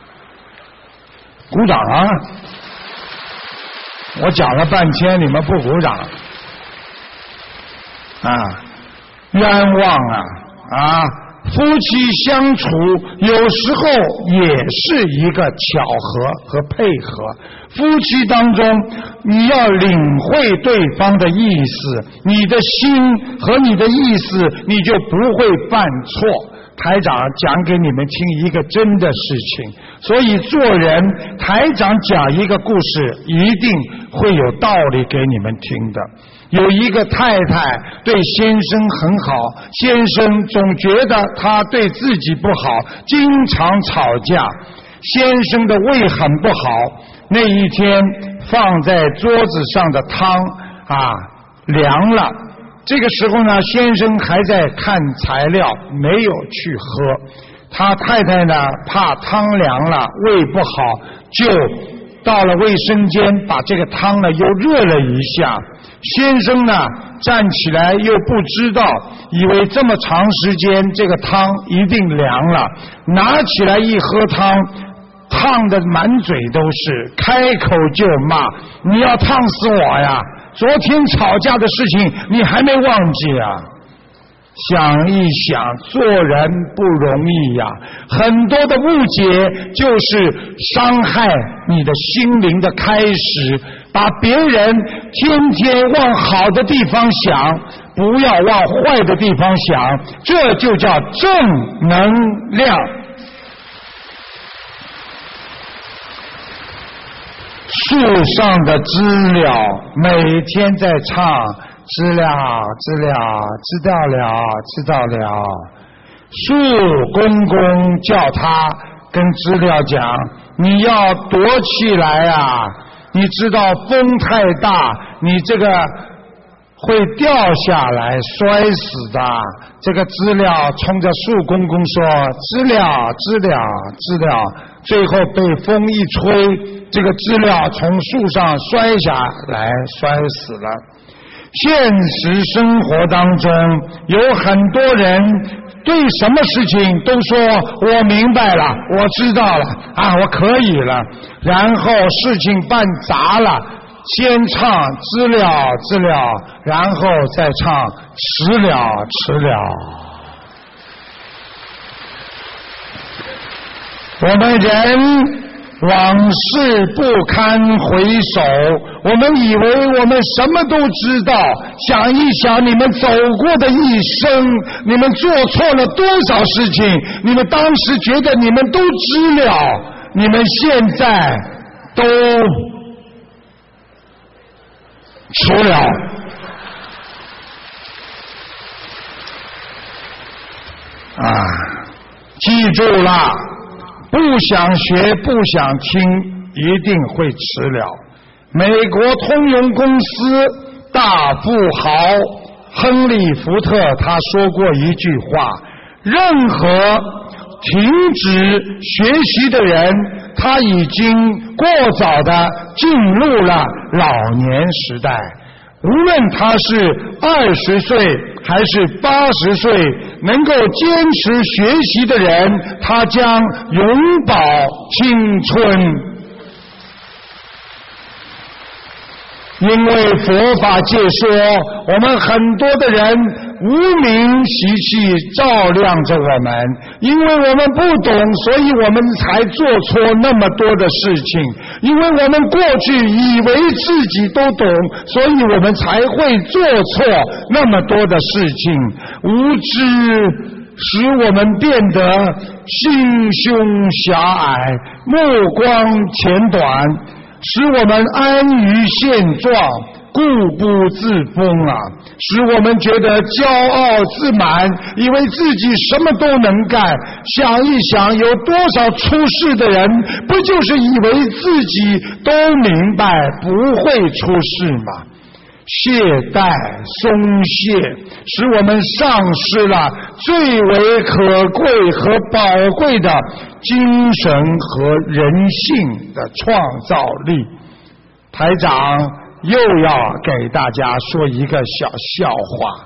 鼓掌啊！我讲了半天你们不鼓掌啊，冤枉啊啊！夫妻相处有时候也是一个巧合和配合，夫妻当中你要领会对方的意思，你的心和你的意思，你就不会犯错。台长讲给你们听一个真的事情，所以做人台长讲一个故事一定会有道理给你们听的。有一个太太对先生很好，先生总觉得他对自己不好，经常吵架，先生的胃很不好，那一天放在桌子上的汤啊凉了，这个时候呢先生还在看材料，没有去喝，他太太呢怕汤凉了胃不好，就到了卫生间把这个汤呢又热了一下，先生呢站起来又不知道，以为这么长时间这个汤一定凉了，拿起来一喝汤，烫得满嘴都是，开口就骂：你要烫死我呀，昨天吵架的事情你还没忘记啊！想一想，做人不容易呀，很多的误解就是伤害你的心灵的开始，把别人天天往好的地方想，不要往坏的地方想，这就叫正能量。树上的知了每天在唱，知了知了知道了知道了，树公公叫他跟知了讲，你要躲起来啊，你知道风太大，你这个会掉下来摔死的。这个知了冲着树公公说：知了知了知了，最后被风一吹，这个知了从树上摔下来摔死了。现实生活当中有很多人对什么事情都说我明白了，我知道了啊，我可以了，然后事情办砸了，先唱知了知了，然后再唱迟了迟了。我们人往事不堪回首，我们以为我们什么都知道，想一想你们走过的一生，你们做错了多少事情，你们当时觉得你们都知了，你们现在都迟了。啊，记住了，不想学不想听一定会迟了。美国通用公司大富豪亨利福特他说过一句话，任何停止学习的人，他已经过早的进入了老年时代。无论他是二十岁还是八十岁，能够坚持学习的人，他将永葆青春。因为佛法界说，我们很多的人无明习气照亮着我们，因为我们不懂，所以我们才做错那么多的事情，因为我们过去以为自己都懂，所以我们才会做错那么多的事情。无知使我们变得心胸狭隘，目光浅短，使我们安于现状，固固步自封啊，使我们觉得骄傲自满，以为自己什么都能干。想一想，有多少出事的人，不就是以为自己都明白，不会出事吗？懈怠松懈，使我们丧失了最为可贵和宝贵的精神和人性的创造力。台长又要给大家说一个小笑话，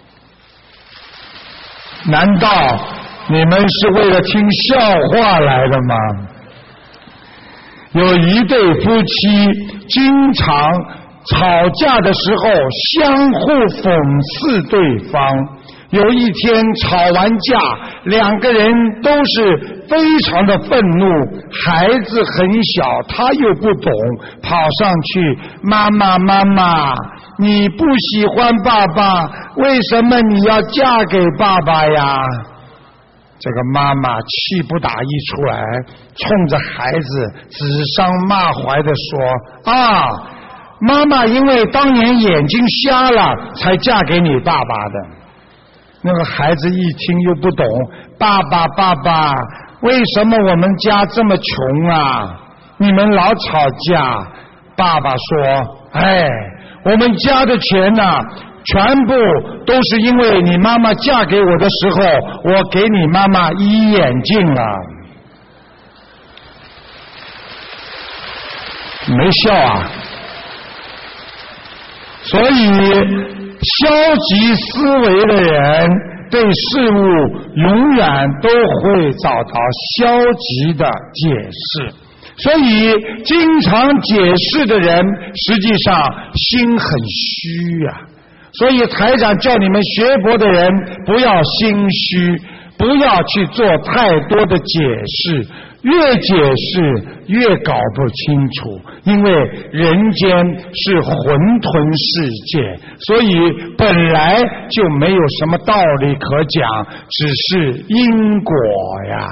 难道你们是为了听笑话来的吗？有一对夫妻经常吵架的时候相互讽刺对方。有一天吵完架，两个人都是非常的愤怒，孩子很小，他又不懂，跑上去，妈妈妈妈，你不喜欢爸爸，为什么你要嫁给爸爸呀？这个妈妈气不打一处来，冲着孩子指桑骂槐的说，啊，妈妈因为当年眼睛瞎了才嫁给你爸爸的。那个孩子一听又不懂，爸爸爸爸，为什么我们家这么穷啊？你们老吵架。爸爸说，哎，我们家的钱啊，全部都是因为你妈妈嫁给我的时候，我给你妈妈医眼镜了。没笑啊。所以消极思维的人对事物永远都会找到消极的解释，所以经常解释的人实际上心很虚啊。所以台长叫你们学佛的人不要心虚，不要去做太多的解释，越解释越搞不清楚，因为人间是混沌世界，所以本来就没有什么道理可讲，只是因果呀。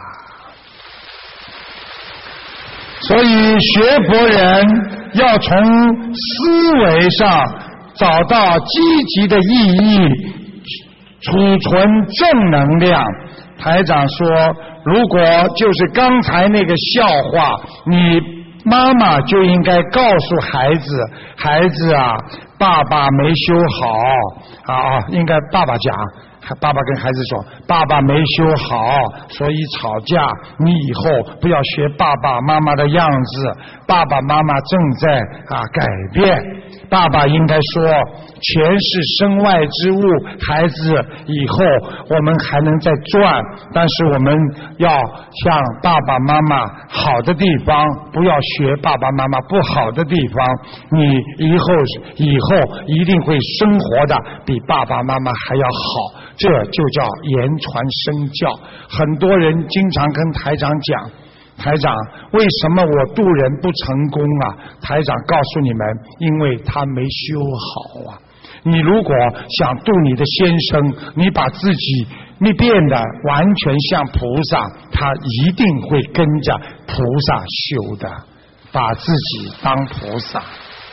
所以学佛人要从思维上找到积极的意义，储存正能量。台长说，如果就是刚才那个笑话，你妈妈就应该告诉孩子，孩子啊，爸爸没修好啊，应该爸爸讲，爸爸跟孩子说，爸爸没修好，所以吵架，你以后不要学爸爸妈妈的样子，爸爸妈妈正在啊改变。爸爸应该说，钱是身外之物，孩子以后我们还能再赚，但是我们要向爸爸妈妈好的地方，不要学爸爸妈妈不好的地方，你以后以后一定会生活的比爸爸妈妈还要好，这就叫言传身教。很多人经常跟台长讲，台长，为什么我渡人不成功啊？台长告诉你们，因为他没修好啊。你如果想渡你的先生，你把自己你变得完全像菩萨，他一定会跟着菩萨修的，把自己当菩萨。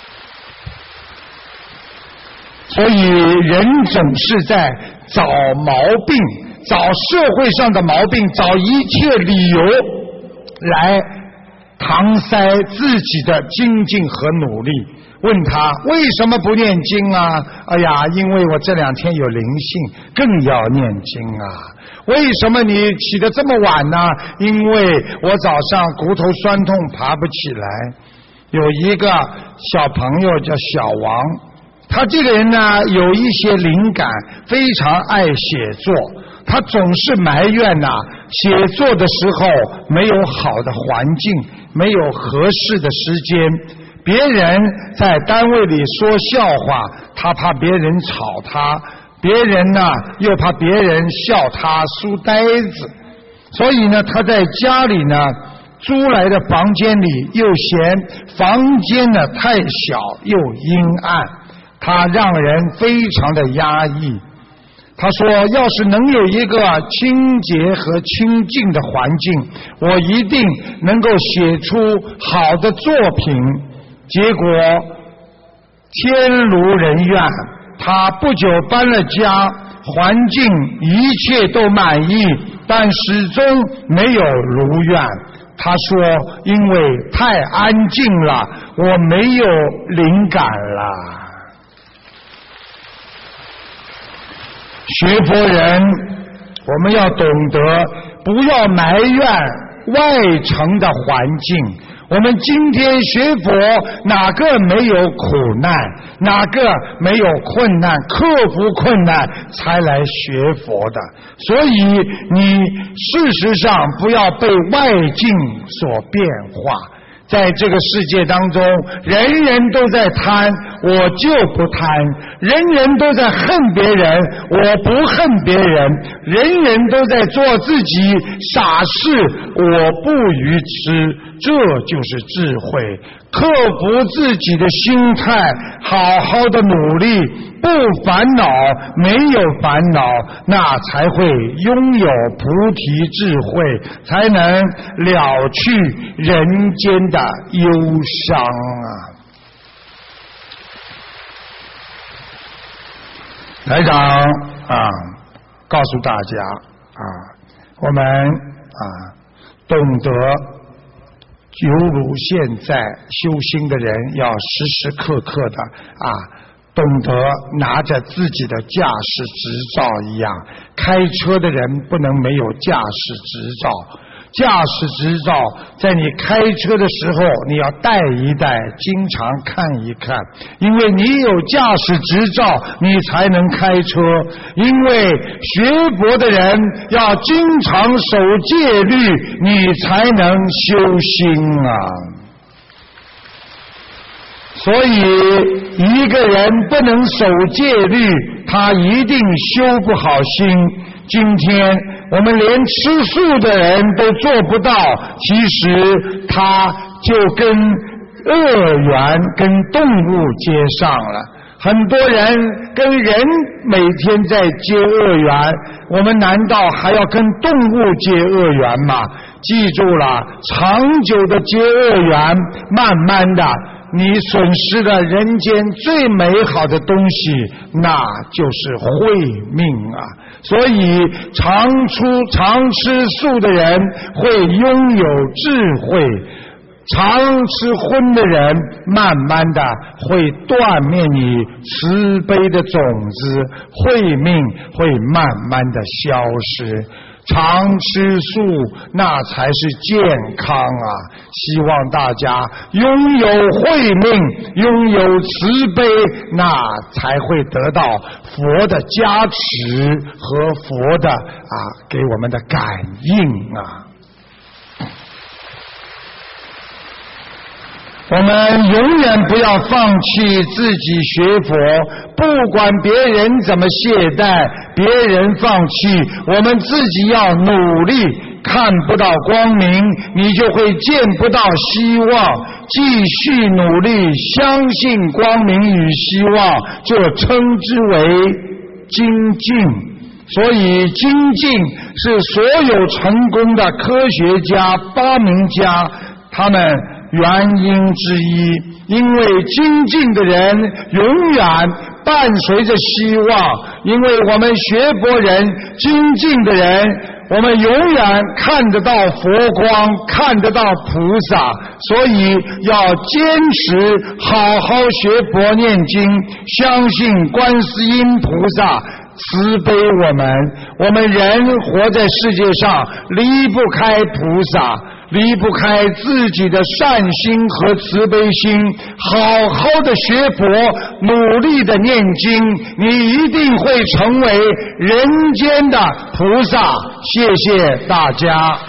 所以人总是在找毛病，找社会上的毛病，找一切理由来搪塞自己的精进和努力。问他为什么不念经啊？哎呀，因为我这两天有灵性，更要念经啊。为什么你起得这么晚呢？因为我早上骨头酸痛爬不起来。有一个小朋友叫小王，他这个人呢有一些灵感，非常爱写作，他总是埋怨呐、啊，写作的时候没有好的环境，没有合适的时间。别人在单位里说笑话，他怕别人吵他，别人呢又怕别人笑他书呆子，所以呢他在家里呢租来的房间里又嫌房间呢太小又阴暗，他让人非常的压抑。他说，要是能有一个清洁和清净的环境，我一定能够写出好的作品。结果天如人愿，他不久搬了家，环境一切都满意，但始终没有如愿。他说因为太安静了，我没有灵感了。学佛人我们要懂得不要埋怨外层的环境，我们今天学佛哪个没有苦难，哪个没有困难，克服困难才来学佛的。所以你事实上不要被外境所变化。在这个世界当中，人人都在贪，我就不贪；人人都在恨别人，我不恨别人；人人都在做自己傻事，我不愚痴。这就是智慧，克服自己的心态，好好的努力，不烦恼，没有烦恼，那才会拥有菩提智慧，才能了去人间的忧伤啊！台长啊，告诉大家啊，我们啊懂得。犹如现在修心的人要时时刻刻的啊，懂得拿着自己的驾驶执照一样，开车的人不能没有驾驶执照。驾驶执照在你开车的时候你要带一带，经常看一看，因为你有驾驶执照你才能开车。因为学佛的人要经常守戒律，你才能修心啊。所以一个人不能守戒律，他一定修不好心。今天我们连吃素的人都做不到，其实他就跟恶缘跟动物接上了。很多人跟人每天在结恶缘，我们难道还要跟动物结恶缘吗？记住了，长久的结恶缘，慢慢的你损失了人间最美好的东西，那就是慧命啊！所以常出常吃素的人会拥有智慧，常吃荤的人慢慢的会断灭你慈悲的种子，慧命会慢慢的消失。常吃素那才是健康啊！希望大家拥有慧命，拥有慈悲，那才会得到佛的加持和佛的啊给我们的感应啊！我们永远不要放弃自己学佛，不管别人怎么懈怠，别人放弃，我们自己要努力。看不到光明，你就会见不到希望，继续努力，相信光明与希望，就称之为精进。所以精进是所有成功的科学家、发明家他们原因之一。因为精进的人永远伴随着希望，因为我们学佛人精进的人，我们永远看得到佛光，看得到菩萨，所以要坚持好好学佛念经，相信观世音菩萨慈悲我们。我们人活在世界上离不开菩萨，离不开自己的善心和慈悲心，好好的学佛，努力的念经，你一定会成为人间的菩萨。谢谢大家。